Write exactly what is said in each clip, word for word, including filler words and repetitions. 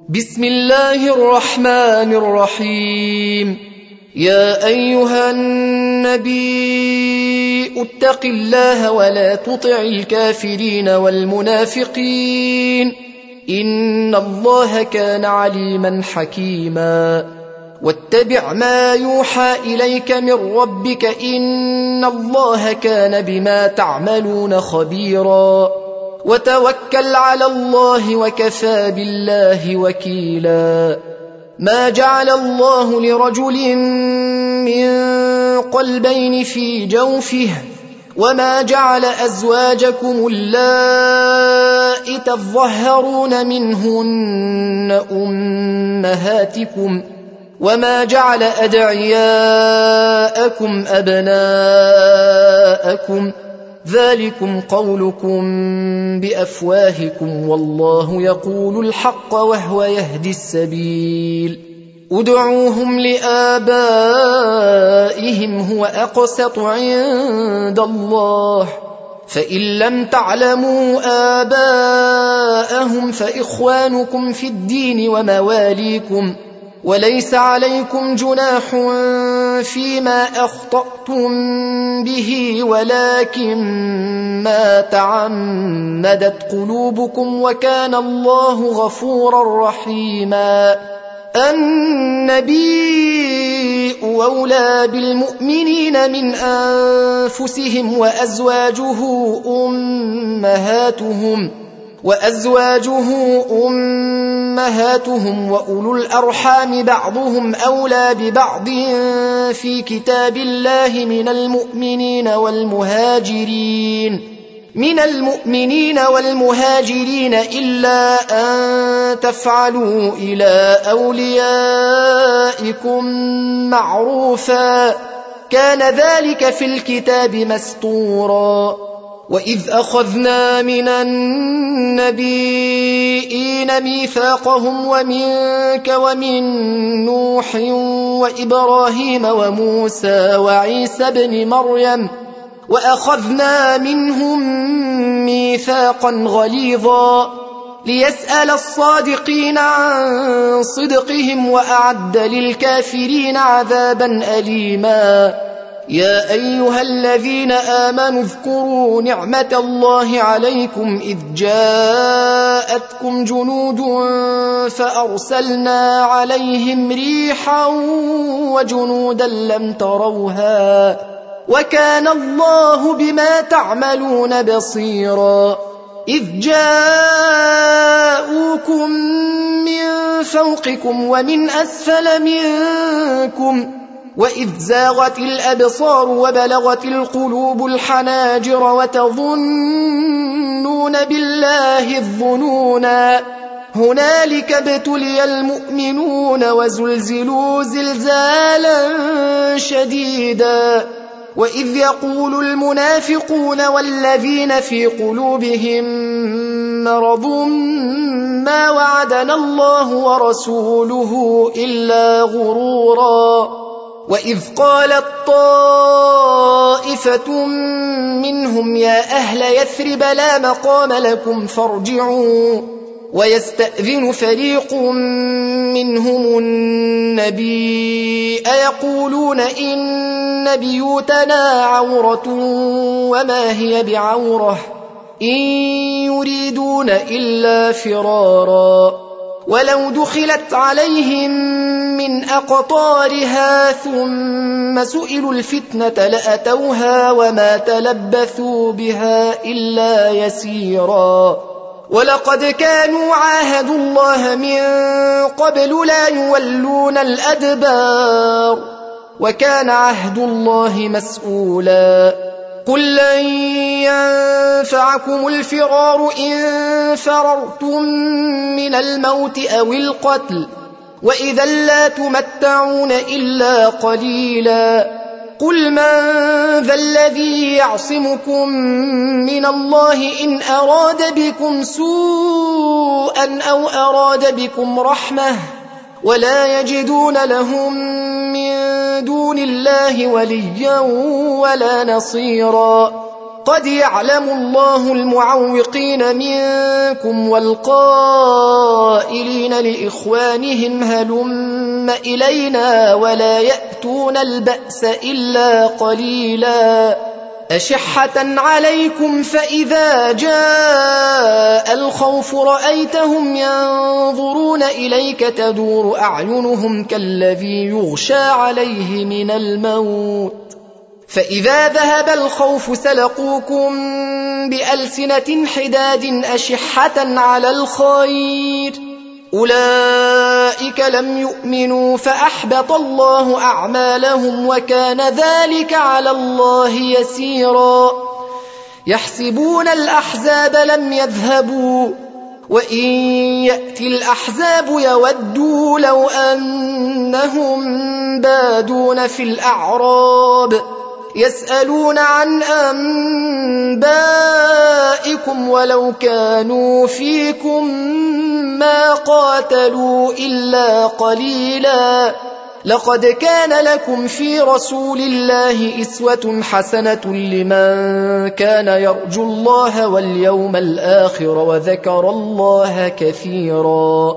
بسم الله الرحمن الرحيم. يا أيها النبي اتق الله ولا تطع الكافرين والمنافقين إن الله كان عليما حكيما. واتبع ما يوحى إليك من ربك إن الله كان بما تعملون خبيرا. وتوكل على الله وكفى بالله وكيلا. ما جعل الله لرجل من قلبين في جوفه وما جعل أزواجكم اللائي تظهرون منهن أمهاتكم وما جعل أدعياءكم أبناءكم ذلكم قولكم بأفواهكم والله يقول الحق وهو يهدي السبيل. ادعوهم لآبائهم هو أقسط عند الله فإن لم تعلموا آباءهم فإخوانكم في الدين ومواليكم وليس عليكم جناح فيما أخطأتم به ولكن ما تعمدت قلوبكم وكان الله غفورا رحيما. النبي أولى بالمؤمنين من أنفسهم وأزواجه أمهاتهم وأزواجه أمهاتهم وأولو الأرحام بعضهم أولى ببعض في كتاب الله من المؤمنين والمهاجرين من المؤمنين والمهاجرين إلا أن تفعلوا إلى أوليائكم معروفا كان ذلك في الكتاب مسطورا. وإذ أخذنا من النبيين ميثاقهم ومنك ومن نوح وإبراهيم وموسى وعيسى بن مريم وأخذنا منهم ميثاقا غليظا ليسأل الصادقين عن صدقهم وأعد للكافرين عذابا أليما. يا أيها الذين آمنوا اذكروا نعمة الله عليكم إذ جاءتكم جنود فأرسلنا عليهم ريحا وجنودا لم تروها وكان الله بما تعملون بصيرا. إذ جاءوكم من فوقكم ومن أسفل منكم وإذ زاغت الأبصار وبلغت القلوب الحناجر وتظنون بالله الظنونا هنالك ابتلي المؤمنون وزلزلوا زلزالا شديدا. وإذ يقول المنافقون والذين في قلوبهم مرض ما وعدنا الله ورسوله إلا غرورا. وإذ قالت طائفة منهم يا أهل يثرب لا مقام لكم فارجعوا ويستأذن فريق منهم النبي أيقولون إن بيوتنا عورة وما هي بعورة إن يريدون إلا فرارا ولو دخلت عليهم من أقطارها ثم سئلوا الفتنة لأتوها وما تلبثوا بها إلا يسيرا. ولقد كانوا عاهدوا الله من قبل لا يولون الأدبار وكان عهد الله مسؤولا. قل لن ينفعكم الفرار إن فررتم من الموت أو القتل وإذا لا تمتعون إلا قليلا. قل من ذا الذي يعصمكم من الله إن أراد بكم سوءا أو أراد بكم رحمة ولا يجدون لهم من دون الله وليا ولا نصيرا. قد يعلم الله المعوقين منكم والقائلين لإخوانهم هلم إلينا ولا يأتون البأس إلا قليلا أشحة عليكم فإذا جاء الخوف رأيتهم ينظرون إليك تدور أعينهم كالذي يغشى عليه من الموت فإذا ذهب الخوف سلقوكم بألسنة حداد أشحة على الخير أولئك لم يؤمنوا فأحبط الله أعمالهم وكان ذلك على الله يسيرا يحسبون الأحزاب لم يذهبوا وإن يأتي الأحزاب يودوا لو أنهم بادون في الأعراب يسألون عن أنبائكم ولو كانوا فيكم ما قاتلوا إلا قليلا لقد كان لكم في رسول الله أسوة حسنة لمن كان يرجو الله واليوم الآخر وذكر الله كثيرا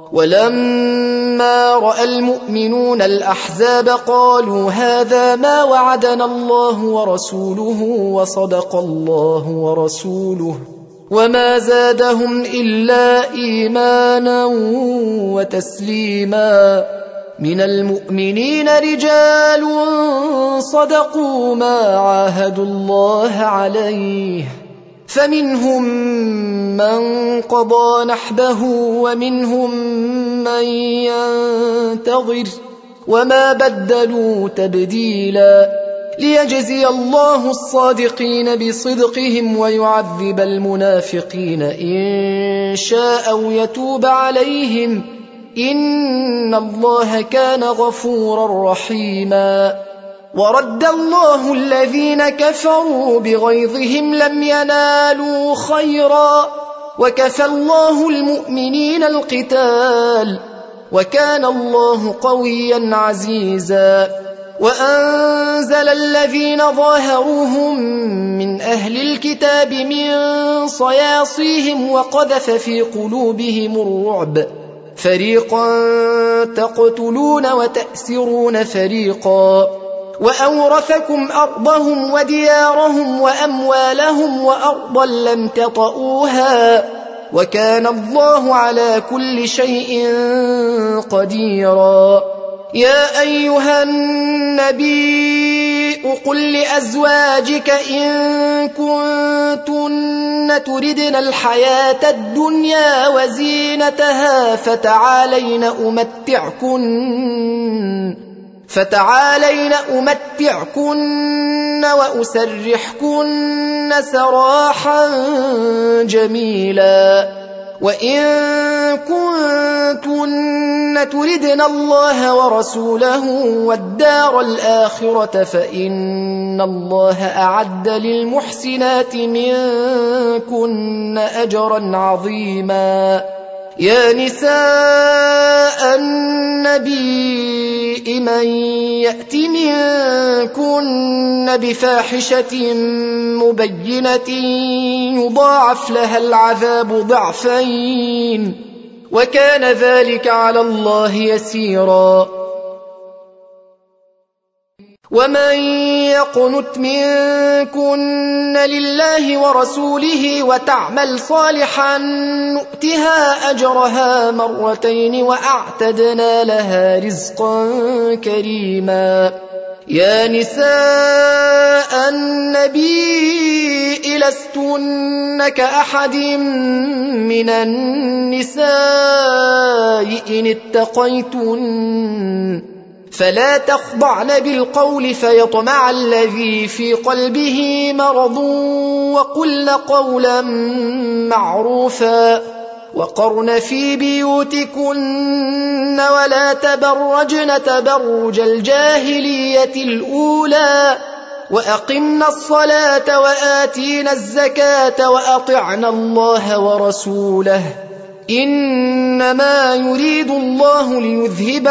ولما رأى المؤمنون الأحزاب قالوا هذا ما وعدنا الله ورسوله وصدق الله ورسوله وما زادهم إلا إيمانا وتسليما من المؤمنين رجال صدقوا ما عاهدوا الله عليه فمنهم من قضى نحبه ومنهم من ينتظر وما بدلوا تبديلا ليجزي الله الصادقين بصدقهم ويعذب المنافقين إن شاء أو يتوب عليهم إن الله كان غفورا رحيما ورد الله الذين كفروا بغيظهم لم ينالوا خيرا وكفى الله المؤمنين القتال وكان الله قويا عزيزا وأنزل الذين ظاهروهم من أهل الكتاب من صياصيهم وقذف في قلوبهم الرعب فريقا تقتلون وتأسرون فريقا وأورثكم أرضهم وديارهم وأموالهم وأرضا لم تطئوها وكان الله على كل شيء قديرا يا أيها النبي قل لأزواجك إن كنتن تردن الحياة الدنيا وزينتها فتعالين أمتعكن فتعالين أمتعكن وأسرحكن سراحا جميلا وإن كنتن تردن الله ورسوله والدار الآخرة فإن الله أعد للمحسنات منكن أجرا عظيما يا نساء النبي من يأت منكن بفاحشة مبينة يضاعف لها العذاب ضعفين وكان ذلك على الله يسيرا ومن يقنت منكن لله ورسوله وتعمل صالحا نؤتها أجرها مرتين وأعتدنا لها رزقا كريما يا نساء النبي لستن كأحد من النساء إن اتقيتن فلا تخضعن بالقول فيطمع الذي في قلبه مرض وقلن قولا معروفا وقرن في بيوتكن ولا تبرجن تبرج الجاهلية الأولى وأقمنا الصلاة وآتينا الزكاة وأطعنا الله ورسوله إنما يريد الله ليذهب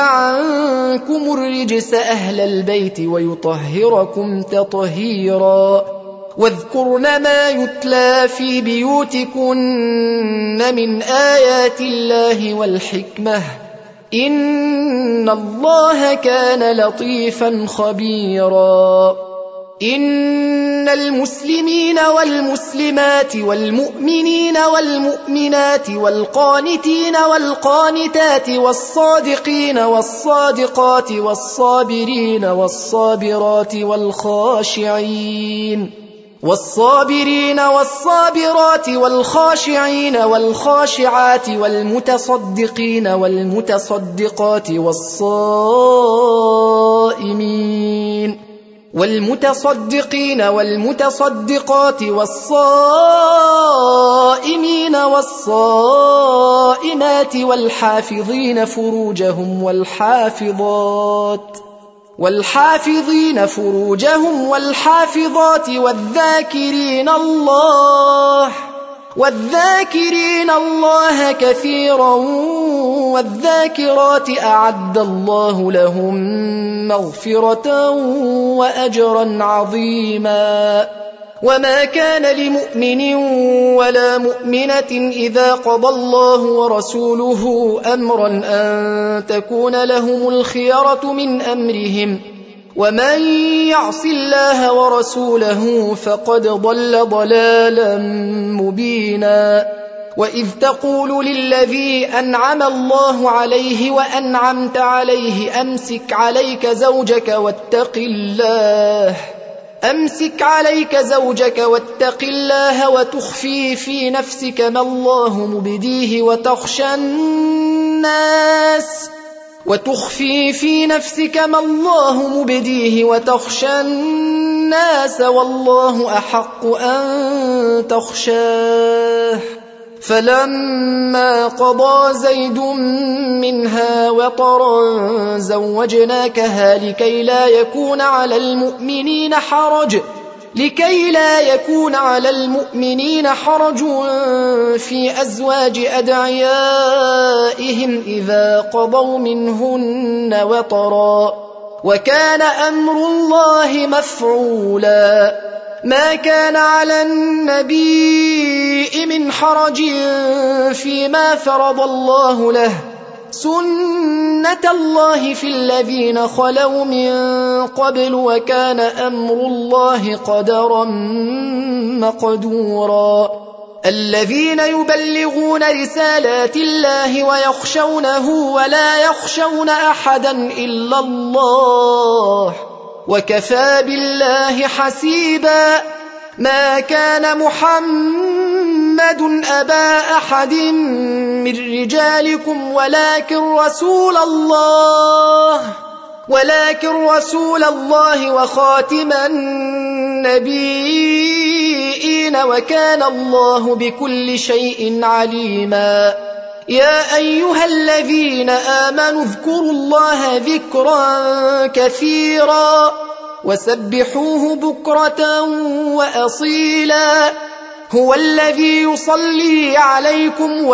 عنكم الرجس أهل البيت ويطهركم تطهيرا واذكرن ما يتلى في بيوتكن من آيات الله والحكمة إن الله كان لطيفا خبيرا إن المسلمين والمسلمات والمؤمنين والمؤمنات والقانتين والقانتات والصادقين والصادقات والصابرين والصابرات والخاشعين والصابرين والصابرات والخاشعين والخاشعات والمتصدقين والمتصدقات والصائمين والمتصدقين والمتصدقات والصائمين والصائمات والحافظين فروجهم والحافظات والحافظين فروجهم والحافظات والذاكرين الله والذاكرين الله كثيرا والذاكرات أعد الله لهم مغفرة وأجرا عظيما وما كان لمؤمن ولا مؤمنة إذا قضى الله ورسوله أمرا أن تكون لهم الخيرة من أمرهم ومن يعص الله ورسوله فقد ضل ضلالا مبينا وإذ تقول للذي أنعم الله عليه وأنعمت عليه أمسك عليك زوجك واتق الله أمسك عليك زوجك واتق الله وتخفي في نفسك ما الله مبديه وتخشى الناس وتخفي في نفسك ما الله مبديه وتخشى الناس والله أحق أن تخشاه فلما قضى زيد منها وطرا زوجناكها لكي لا يكون على المؤمنين حرج لكي لا يكون على المؤمنين حرج في أزواج أدعيائهم إذا قضوا منهن وطرا وكان أمر الله مفعولا ما كان على النبي من حرج فيما فرض الله له سنة الله في الذين خلوا من قبل وكان أمر الله قدرا مقدورا الذين يبلغون رسالات الله ويخشونه ولا يخشون أحدا إلا الله وكفى بالله حسيبا ما كان محمد أبا أحد من رجالكم ولكن رسول الله ولكن رسول الله وخاتم النبيين وكان الله بكل شيء عليما يا أيها الذين آمنوا اذكروا الله ذكرا كثيرا وسبحوه بكرة وأصيلا هو الذي يصلي عليكم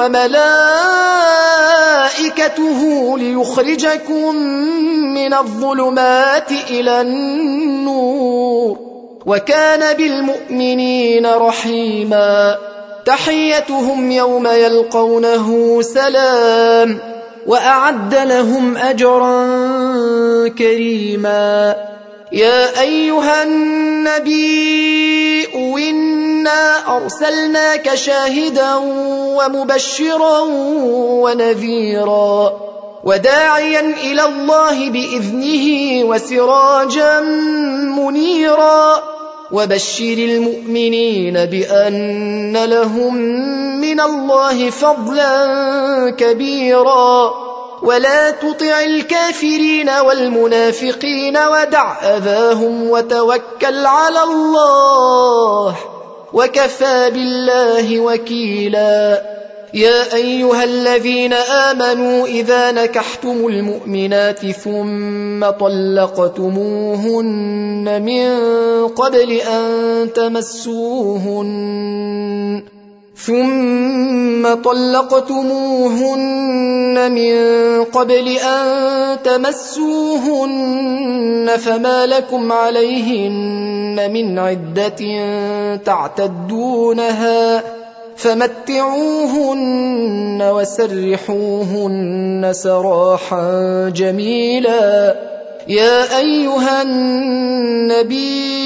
وملائكته ليخرجكم من الظلمات إلى النور وكان بالمؤمنين رحيما تحيتهم يوم يلقونه سلام وأعد لهم أجرا كريما يا أيها النبي إنا أرسلناك شاهدا ومبشرا ونذيرا وداعيا إلى الله بإذنه وسراجا منيرا وبشر المؤمنين بأن لهم من الله فضلا كبيرا ولا تطع الكافرين والمنافقين ودع أذاهم وتوكل على الله وكفى بالله وكيلا يا أيها الذين آمنوا إذا نكحتم المؤمنات ثم طلقتموهن من قبل أن تمسوهن ثم طلقتموهن من قبل أن تمسوهن فما لكم عليهن من عدة تعتدونها فمتعوهن وسرحوهن سراحا جميلا. يا أيها النبي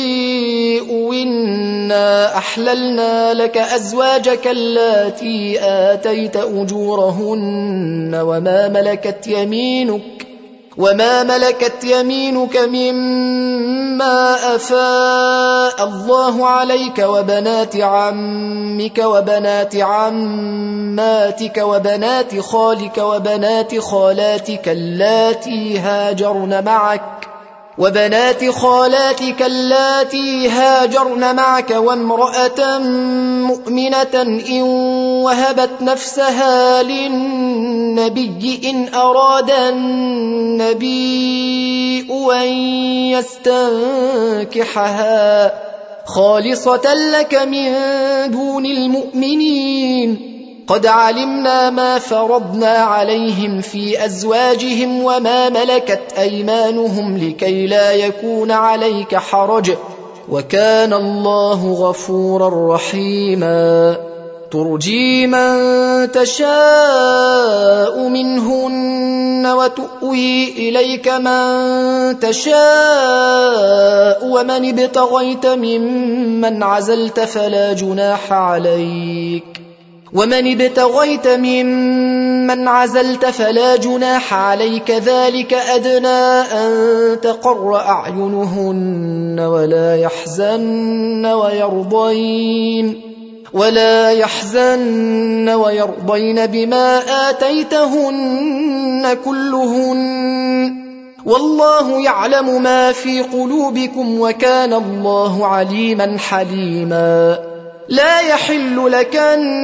إنا أحللنا لك أزواجك اللاتي آتيت أجورهن وما ملكت يمينك وما ملكت يمينك مما أفاء الله عليك وبنات عمك وبنات عماتك وبنات خالك وبنات خالاتك اللاتي هاجرن معك وبنات خالاتك اللاتي هاجرن معك وامرأة مؤمنة إن وهبت نفسها للنبي إن أراد النبي أن يستنكحها خالصة لك من دون المؤمنين. قد علمنا ما فرضنا عليهم في أزواجهم وما ملكت أيمانهم لكي لا يكون عليك حرج وكان الله غفورا رحيما. ترجي من تشاء منهن وتؤوي إليك من تشاء ومن ابتغيت ممن عزلت فلا جناح عليك ومن ابتغيت ممن عزلت فلا جناح عليك ذلك أدنى أن تقر أعينهن ولا يحزن ويرضين ولا يحزن ويرضين بما آتيتهن كلهن والله يعلم ما في قلوبكم وكان الله عليما حليما. لا يحل لك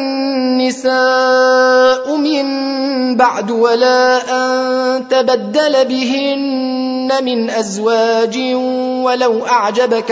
النساء من بعد ولا أن تبدل بهن من أزواج ولو أعجبك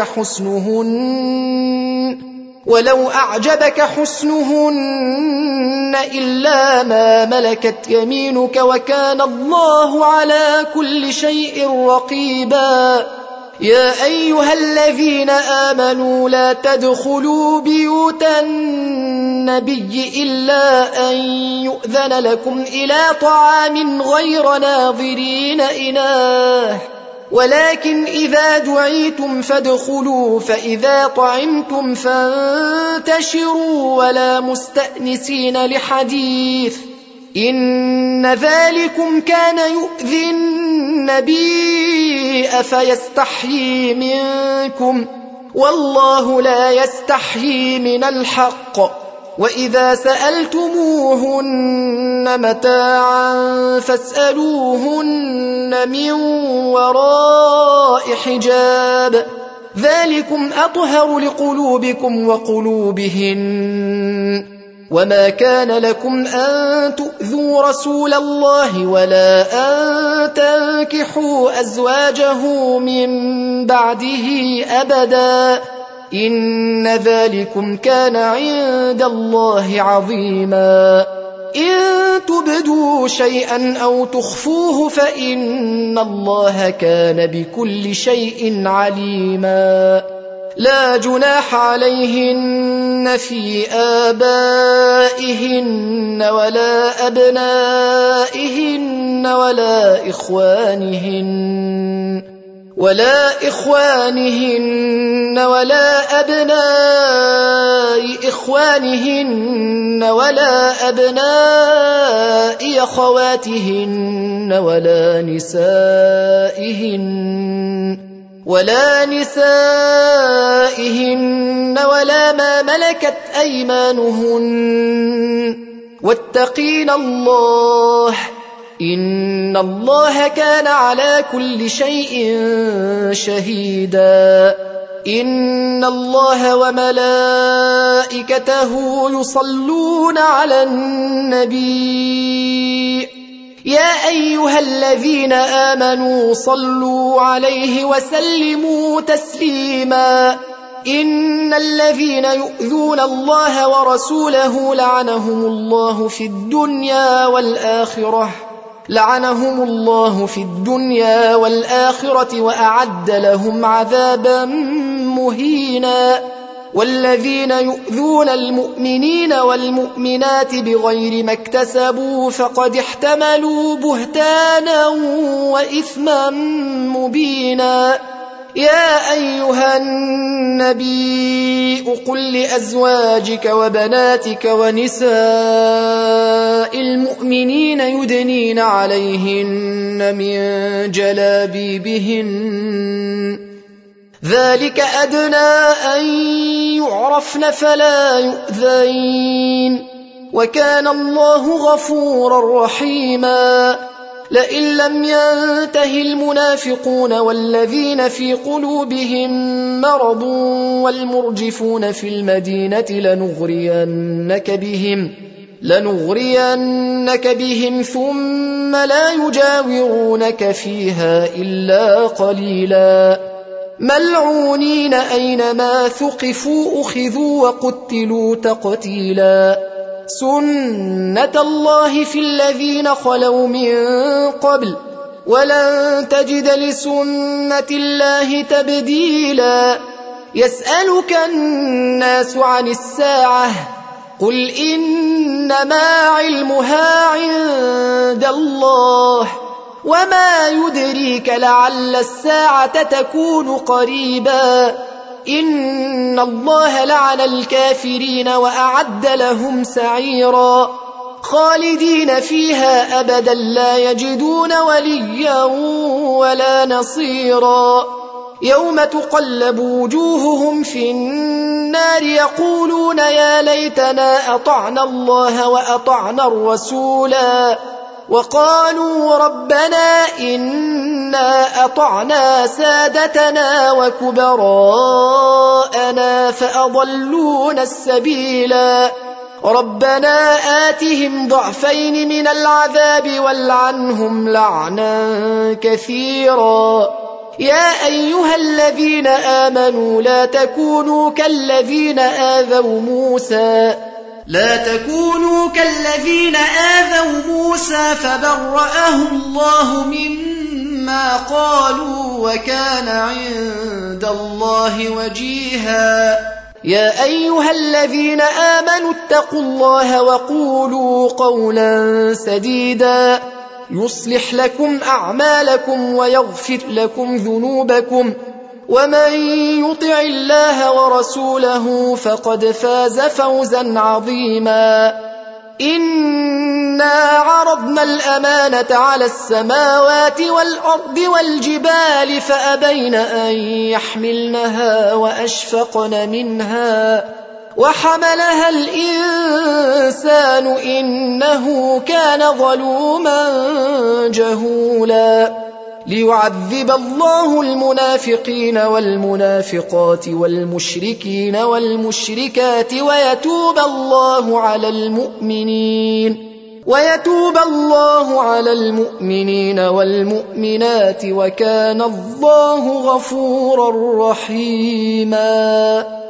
حسنهن ولو أعجبك حسنهن إلا ما ملكت يمينك وكان الله على كل شيء رقيبا. يا أيها الذين آمنوا لا تدخلوا بيوت النبي إلا أن يؤذن لكم إلى طعام غير ناظرين إناه ولكن إذا دعيتم فادخلوا فإذا طعمتم فانتشروا ولا مستأنسين لحديث إن ذلكم كان يؤذي النبي فيستحيي منكم والله لا يستحيي من الحق. وإذا سألتموهن متاعا فاسألوهن من وراء حجاب ذلكم أطهر لقلوبكم وقلوبهن. وما كان لكم أن تؤذوا رسول الله ولا أن تنكحوا أزواجه من بعده أبدا إن ذلكم كان عند الله عظيما. إن تبدوا شيئا أو تخفوه فإن الله كان بكل شيء عليما. لا جناح عليهن في آبائهن ولا أبنائهن ولا إخوانهن ولا إخوانهن ولا أبناء إخوانهن ولا أبناء أخواتهن ولا نسائهن ولا نسائهن ولا ما ملكت أيمانهن واتقين الله إن الله كان على كل شيء شهيدا. إن الله وملائكته يصلون على النبي يا أيها الذين آمنوا صلوا عليه وسلموا تسليما. إن الذين يؤذون الله ورسوله لعنهم الله في الدنيا والآخرة لعنهم الله في الدنيا والآخرة وأعد لهم عذابا مهينا والذين يؤذون المؤمنين والمؤمنات بغير ما اكتسبوا فقد احتملوا بهتانا وإثما مبينا يا أيها النبي قل لأزواجك وبناتك ونساء المؤمنين يدنين عليهن من جلابيبهن ذلك أدنى أن يعرفن فلا يؤذين وكان الله غفورا رحيما لئن لم ينته المنافقون والذين في قلوبهم مرض والمرجفون في المدينة لنغرينك بهم لنغرينك بهم ثم لا يجاورونك فيها إلا قليلا ملعونين أينما ثقفوا أخذوا وقتلوا تقتيلا سنة الله في الذين خلوا من قبل ولن تجد لسنة الله تبديلا يسألك الناس عن الساعة قل إنما علمها عند الله وما يدريك لعل الساعة تكون قريبا إن الله لعن الكافرين وأعد لهم سعيرا خالدين فيها أبدا لا يجدون وليا ولا نصيرا يوم تقلب وجوههم في النار يقولون يا ليتنا أطعنا الله وأطعنا الرسولا وقالوا ربنا إنا أطعنا سادتنا وكبراءنا فأضلونا السبيلا ربنا آتهم ضعفين من العذاب والعنهم لعنا كثيرا يا أيها الذين آمنوا لا تكونوا كالذين آذوا موسى لا تكونوا كالذين آذوا موسى فبرأه الله مما قالوا وكان عند الله وجيها يا أيها الذين آمنوا اتقوا الله وقولوا قولا سديدا يصلح لكم أعمالكم ويغفر لكم ذنوبكم ومن يطع الله ورسوله فقد فاز فوزا عظيما إنا عرضنا الأمانة على السماوات والأرض والجبال فأبين أن يحملنها وأشفقن منها وحملها الإنسان إنه كان ظلوما جهولا ليعذب الله المنافقين والمنافقات والمشركين والمشركات ويتوب الله على المؤمنين ويتوب الله على المؤمنين والمؤمنات وكان الله غفورا رحيما.